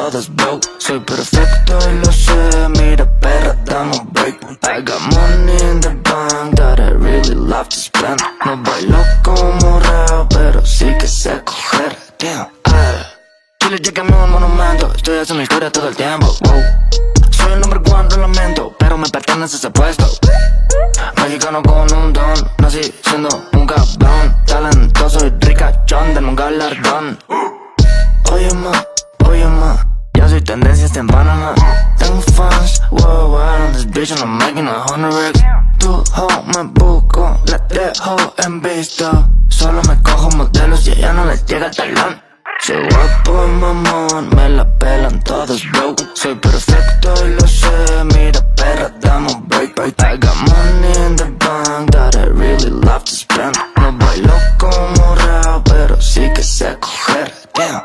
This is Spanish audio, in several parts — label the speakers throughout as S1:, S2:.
S1: todas, bro. Soy perfecto y lo sé, mira perra, dame un break. I got money in the bank that I really love to spend. No bailo como reo, pero sí que sé coger. Damn, Chile, llegame a un monumento, estoy haciendo historia todo el tiempo, wow. Soy el number one, lo lamento, pero me pertenece ese puesto. Mexicano con un don, nací siendo un cabrón. Talentoso y ricachón, denme un galardón. Oye ma, ya soy tendencia en Panamá. Tengo fans, worldwide on this bitch and I'm making 100 Tu hoe me busco, la dejo en visto. Solo me cojo modelos y ella no les llega el talón. Soy guapo y mamón, me la pelan todos, bro. Soy perfecto y lo sé, mira perra, dame un break. I got money in the bank that I really love to spend. No bailo como reo, pero sí que sé coger. Damn.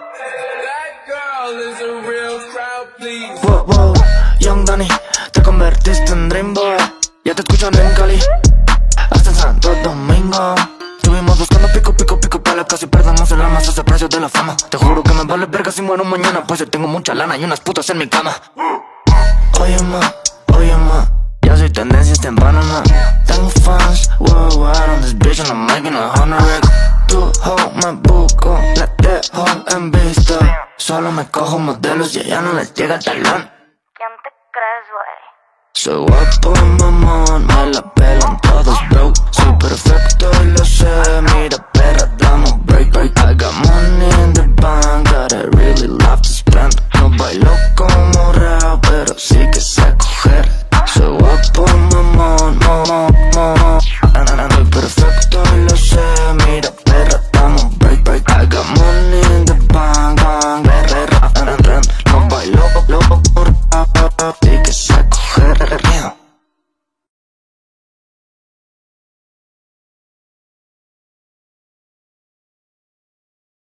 S1: Wow, wow, Young Danny, te convertiste en Dream Boy. Ya te escuchan en Cali, hasta en Santo Domingo. Estuvimos buscando pico para casi perdamos el alma, ese es el precio de la fama. Te juro que me vale verga si muero mañana, pues yo tengo mucha lana y unas putas en mi cama. Oye ma, ya soy tendencia en Panamá. Tengo fans, worldwide on this bitch and I'm making 100 Tu hoe me busco, la dejo en visto. Solo me cojo modelos y ella no les llega el talón.
S2: ¿Quién te crees, güey?
S1: Soy guapo y mamón, me la pelan todos, bro. Soy perfecto y lo sé.